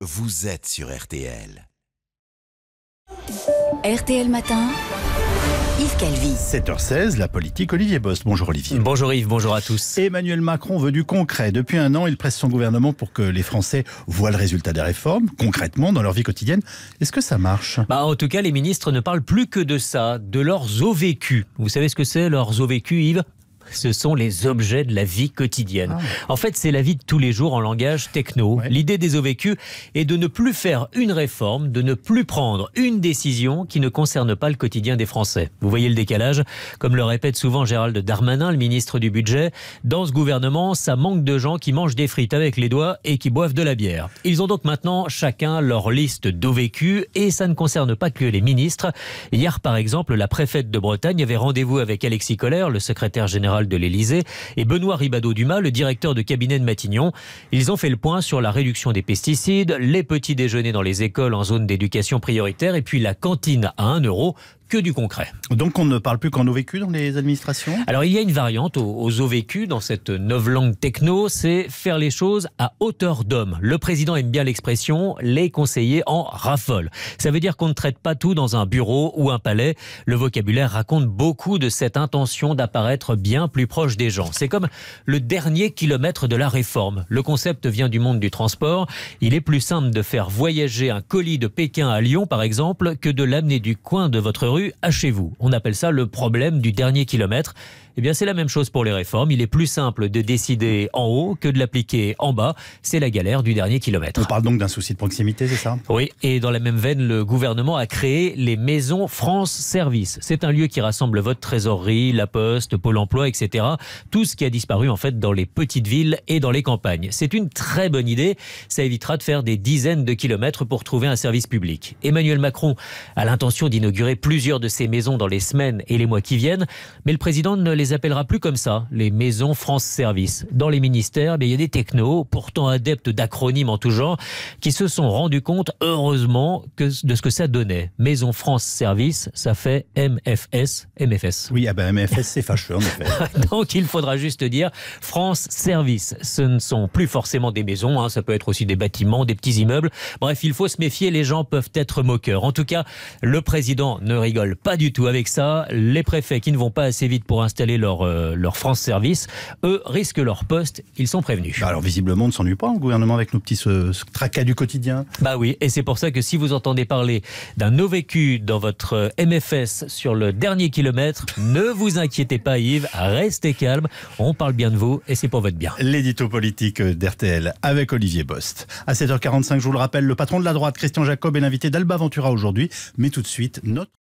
Vous êtes sur RTL. RTL Matin, Yves Calvi. 7h16, la politique, Olivier Bost. Bonjour Olivier. Bonjour Yves, bonjour à tous. Emmanuel Macron veut du concret. Depuis un an, il presse son gouvernement pour que les Français voient le résultat des réformes, concrètement, dans leur vie quotidienne. Est-ce que ça marche ? En tout cas, les ministres ne parlent plus que de ça, de leurs os vécus. Vous savez ce que c'est, leurs os vécus, Yves ? Ce sont les objets de la vie quotidienne. En fait, c'est la vie de tous les jours en langage techno. Ouais. L'idée des os vécus est de ne plus faire une réforme, de ne plus prendre une décision qui ne concerne pas le quotidien des Français. Vous voyez le décalage ? Comme le répète souvent Gérald Darmanin, le ministre du Budget, dans ce gouvernement, ça manque de gens qui mangent des frites avec les doigts et qui boivent de la bière. Ils ont donc maintenant chacun leur liste d'os vécus et ça ne concerne pas que les ministres. Hier, par exemple, la préfète de Bretagne avait rendez-vous avec Alexis Collère, le secrétaire général de l'Élysée, et Benoît Ribadeau-Dumas, le directeur de cabinet de Matignon. Ils ont fait le point sur la réduction des pesticides, les petits déjeuners dans les écoles en zone d'éducation prioritaire et puis la cantine à 1 euro. Que du concret. Donc on ne parle plus qu'en os vécus dans les administrations ? Alors il y a une variante aux os vécus dans cette novlangue techno, c'est faire les choses à hauteur d'homme. Le président aime bien l'expression, les conseillers en raffolent. Ça veut dire qu'on ne traite pas tout dans un bureau ou un palais. Le vocabulaire raconte beaucoup de cette intention d'apparaître bien plus proche des gens. C'est comme le dernier kilomètre de la réforme. Le concept vient du monde du transport. Il est plus simple de faire voyager un colis de Pékin à Lyon par exemple que de l'amener du coin de votre rue à chez vous. On appelle ça le problème du dernier kilomètre. Eh bien, c'est la même chose pour les réformes. Il est plus simple de décider en haut que de l'appliquer en bas. C'est la galère du dernier kilomètre. On parle donc d'un souci de proximité, c'est ça ? Oui, et dans la même veine, le gouvernement a créé les maisons France Service. C'est un lieu qui rassemble votre trésorerie, la poste, Pôle emploi, etc. Tout ce qui a disparu en fait dans les petites villes et dans les campagnes. C'est une très bonne idée. Ça évitera de faire des dizaines de kilomètres pour trouver un service public. Emmanuel Macron a l'intention d'inaugurer plusieurs de ces maisons dans les semaines et les mois qui viennent, mais le président ne les appellera plus comme ça, les maisons France Service. Dans les ministères, il y a des technos, pourtant adeptes d'acronymes en tout genre, qui se sont rendus compte, heureusement, de ce que ça donnait. Maison France Service, ça fait MFS. Oui, MFS, c'est fâcheux, en effet. Donc il faudra juste dire France Service. Ce ne sont plus forcément des maisons, ça peut être aussi des bâtiments, des petits immeubles. Bref, il faut se méfier, les gens peuvent être moqueurs. En tout cas, le président ne rigole pas du tout avec ça. Les préfets qui ne vont pas assez vite pour installer leur France Service, eux risquent leur poste, ils sont prévenus. Alors visiblement, on ne s'ennuie pas au gouvernement avec nos petits ce tracas du quotidien. Oui, et c'est pour ça que si vous entendez parler d'un os vécu dans votre MFS sur le dernier kilomètre, ne vous inquiétez pas Yves, restez calme, on parle bien de vous et c'est pour votre bien. L'édito politique d'RTL avec Olivier Bost. À 7h45, je vous le rappelle, le patron de la droite, Christian Jacob, est l'invité d'Alba Ventura aujourd'hui. Mais tout de suite, notre